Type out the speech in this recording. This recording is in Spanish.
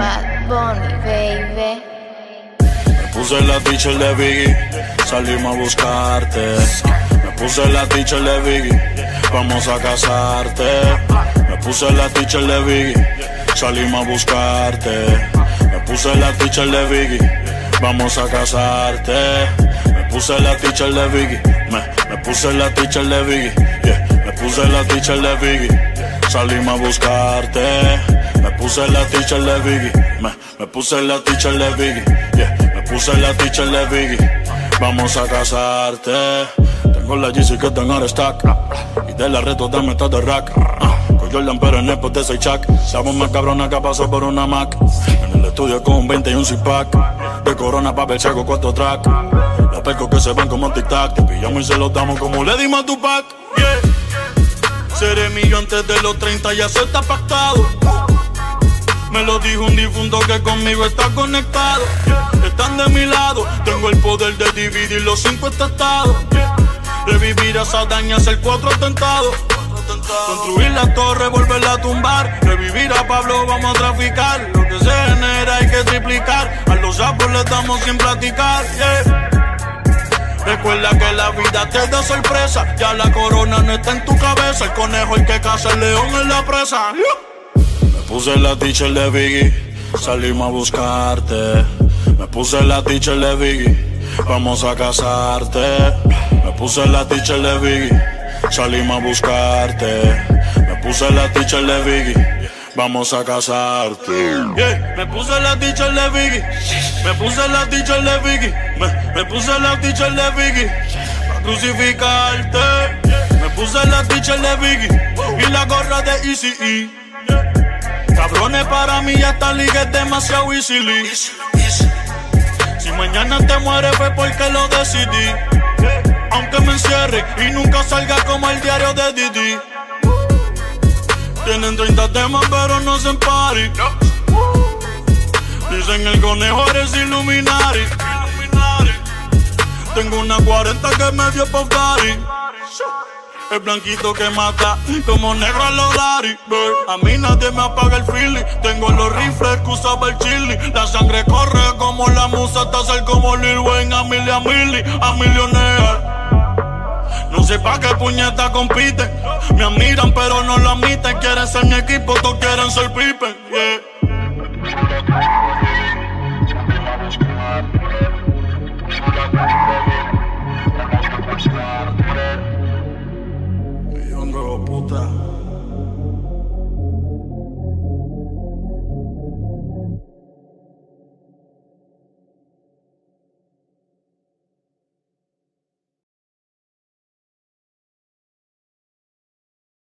Bad Bunny, baby. Me puse la teacher de Biggie, salimos a buscarte. Me puse la teacher de Biggie, vamos a casarte. Me puse la teacher de Biggie, salimos a buscarte. Me puse la teacher de Biggie, vamos a casarte. Me puse la teacher de Biggie, me puse la teacher de Biggie, yeah. Me puse la teacher de Biggie, salimos a buscarte. Me puse la teacher de Biggie, me puse la teacher de Biggie, yeah. Me puse la teacher de Biggie, vamos a casarte. Tengo la GC que está en stack, y de la reto dame esta de rack. Con Jordan pero en el de 6 chac. Sabes más cabrona que pasó por una Mac. En el estudio con un 20 y un six-pack. De Corona, papel seco, 4 track. Los percos que se van como tic-tac. Te pillamos y se los damos como le dimos a Tupac, yeah. Seré mío antes de los 30, ya se está pactado. Me lo dijo un difunto que conmigo está conectado. Están de mi lado, tengo el poder de dividir los 5 estados. Revivir a Saddam y hacer 4 atentados. Construir la torre, volverla a tumbar. Revivir a Pablo, vamos a traficar. Lo que se genera hay que triplicar. A los sapos les damos sin platicar, yeah. Recuerda que la vida te da sorpresa. Ya la corona no está en tu cabeza. El conejo el que caza, el león en la presa, yeah. Me puse la teacher de Biggie, salimos a buscarte. Me puse la teacher de Biggie, vamos a casarte. Me puse la teacher de Biggie, salimos a buscarte. Me puse la teacher de Biggie, vamos a casarte, yeah. Me puse la teacher de Biggie, me puse la teacher de Biggie, me puse la teacher de Biggie, pa' crucificarte. Me puse la teacher de Biggie y la gorra de Eazy-E. Cabrones, para mí ya esta liga es demasiado easy. Si mañana te mueres fue porque lo decidí. Aunque me encierre y nunca salga como el diario de Didi. Tienen 30 temas pero no se party. Dicen el conejo eres Illuminati. Tengo una 40 que me dio Puff Daddy. El blanquito que mata como negro a los Larry. A mí nadie me apaga el feeling. Tengo los rifles que usaba el chili. La sangre corre como la musa, hasta ser como Lil Wayne. A millionaire. No sé pa' qué puñeta compiten. Me admiran pero no lo admiten. Quieren ser mi equipo, todos quieren ser Pippen, yeah.